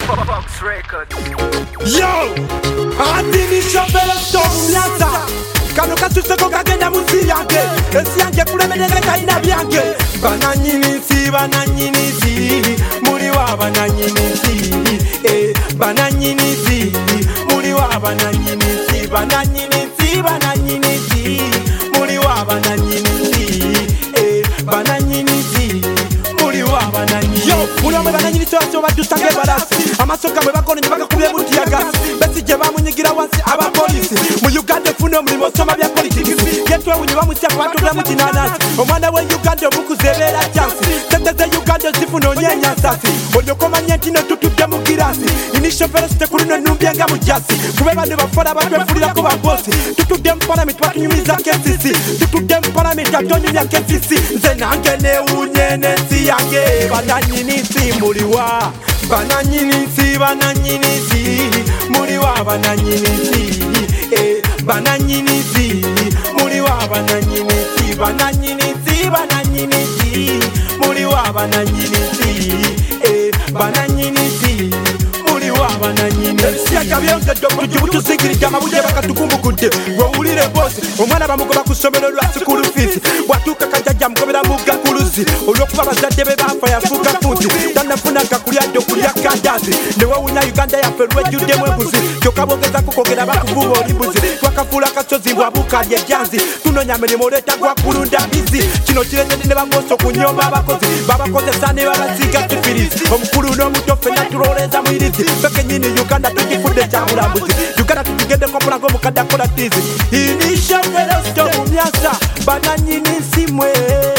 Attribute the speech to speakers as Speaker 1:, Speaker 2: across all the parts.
Speaker 1: Fox Record.
Speaker 2: Yo! Adinisha Belaston Nyasa Kano katuseko kagenda musi yange Esi yange kulemenere kaina byange Bananyinisi, bananyinisi Muliwa bananyinisi Bananyinisi Muliwa bananyinisi Bananyinisi, bananyinisi Muliwa bananyinisi Bananyinisi Muliwa bananyinisi Yo! Muliwa bananyinisi wacho badusange balasi Amasoka mwe bakone njibaka kubye buti ya gasi Besi jeba munyigira wansi aba polisi Mu Uganda funo mlimo soma bya politics Yetwe unyiwa musya kwa tubla mutinanasi Omwana we Uganda obukuzebera chansi Teteze Uganda zifuno nyenya sasi Olyokoma nyentino tutudde mu girasi Inisho ferosite kulino numbye nga mujasi Kube bande bafora batwefulira ko babosi Tutudde mu parliament batunyumiza KCC Tutudde mu parliament atonyumya KCC Nze nange neewunye n'ensi yange Bananyinisi muliwa Bananyinisi, bananyinisi Muliwa bananyinisi Bananyinisi Muliwa bananyinisi Bananyinisi, bananyinisi Muliwa bananyinisi Bananyinisi Muliwa bananyinisi Yakabiyonge dobu tujibutu zingirija mabuje bakatukumbukude Wawulire bosi Omwana bamugoba kusomero lwa sikulu fees Bwatuka kajaja mugobera muga kuluzi Olwokuba bazadde be bafa yafuuka futi Tanafuna kakulya ddo kulya kadazi Newawunya Uganda yaffe lwejjuddemu embuzi Kyokka bwogeza kukogera bakuvuba oli mbuzi Twakafuula akasozi mbwabukalya ejjanzi Tunonya mirimu oleeta gwa kulunda bizi Kino kireetedde ne bangoosa okunyomba abakozi Babakozesa ne babasiiga sifirizi Omukulu n'omuto ffenna tuloleeza muyirizi Feke nyini Uganda tugifudde kyabulambuzi Uganda tugigendeko mulago mukadde akola dizi Inisha Belaston Nyasa Bananyinisi mwe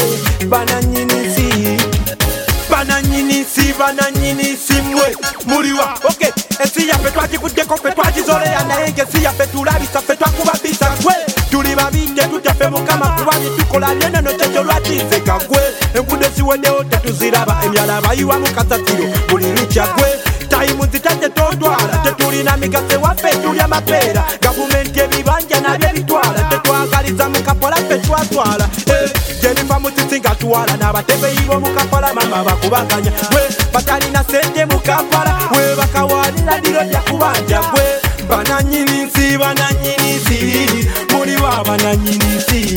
Speaker 2: Bananyinisi Bananyinisi, bananyinisi mwe Muliwa, okay Ensi yaffe twagikuddeko ffe twagizoleya naye ng'ensi yaffe tulabisa ffe twakubabisa gwe Tuli babite tutaffe mukama kubanye tukola byenono kyekyo lwatiise kagwe Enguudo ziweddewo tetuziraba emyala bayiwa mu kasasiro buli lukya gwe Tayimu zitadde totwala tetulina migase waffe tulya mapeera Gavumenti ebibanja nabyo ebitwala tetwagaliza mu kapola ffe twatwala Jennifer Musisi nga tuwala n'abatebeyibo mu Kampala mama bakubaganya we batalina sente mu Kampala we bakawanira diro lya kubanja gwe Bananyinisi, bananyinisi Muliwa bananyinisi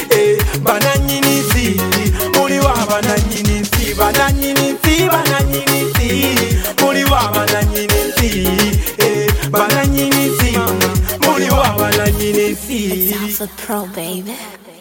Speaker 2: Bananyinisi Muliwa bananyinisi Bananyinisi, bananyinisi Muliwa bananyinisi Bananyinisi Muliwa bananyinisi
Speaker 3: It's Alpha Pro, baby.